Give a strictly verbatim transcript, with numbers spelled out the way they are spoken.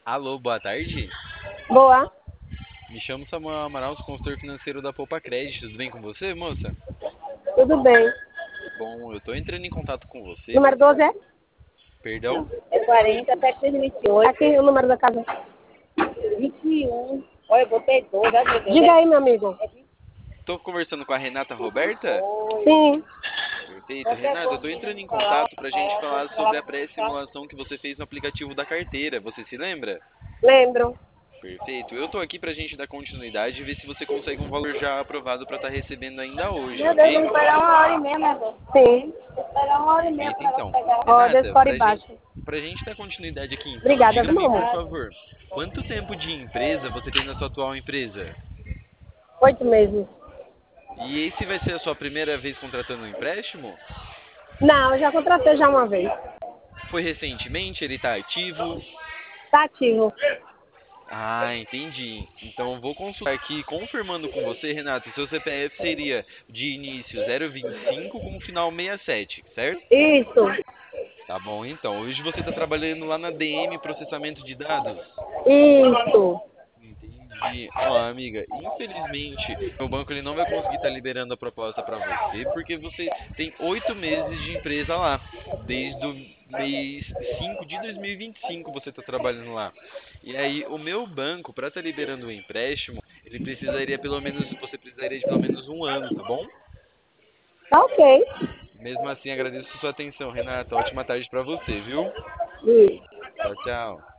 Alô, boa tarde. Boa, Me chamo Samuel Amaral, sou consultor financeiro da Poupa Crédito. Tudo bem com você, moça? tudo bem. Bom, eu tô entrando em contato com você. Número doze é? Perdão? É quarenta, sete vinte e oito. Aqui o número da casa. vinte e um. Olha, eu botei dois. Diga aí, meu amigo. Tô conversando com a Renata Roberta? Sim, Perfeito. Renata, eu tô entrando em contato pra gente falar sobre a pré-simulação que você fez no aplicativo da carteira. Você se lembra? lembro. Perfeito. Eu tô aqui pra gente dar continuidade e ver se você consegue um valor já aprovado pra estar recebendo ainda hoje, Meu Deus, ok? vamos esperar uma hora e meia, né, Dô? Sim. Esperar uma hora e meia Perfeito, para ela então. pegar. Ó, Renata, descore pra gente, baixo. pra gente dar continuidade aqui, então, Obrigada, diga a viu, mim, meu por amor? favor, quanto tempo de empresa você tem na sua atual empresa? Oito meses. E esse vai ser a sua primeira vez contratando um empréstimo? Não, eu já contratei já uma vez. Foi recentemente? Ele está ativo? Tá ativo. Ah, entendi. Então eu vou consultar aqui, confirmando com você, Renato, seu C P F seria de início zero vinte e cinco com final sessenta e sete, certo? Isso, Tá bom, então. Hoje você está trabalhando lá na D M, processamento de dados? isso. Entendi. Ó, amiga, infelizmente, meu banco ele não vai conseguir estar liberando a proposta para você, porque você tem oito meses de empresa lá. Desde o mês cinco de dois mil e vinte e cinco você está trabalhando lá. E aí, o meu banco, para estar liberando o empréstimo, ele precisaria pelo menos, você precisaria de pelo menos um ano, tá bom? Tá ok. Mesmo assim, agradeço a sua atenção, Renata. Ótima tarde para você, viu? Isso. Tchau, tchau.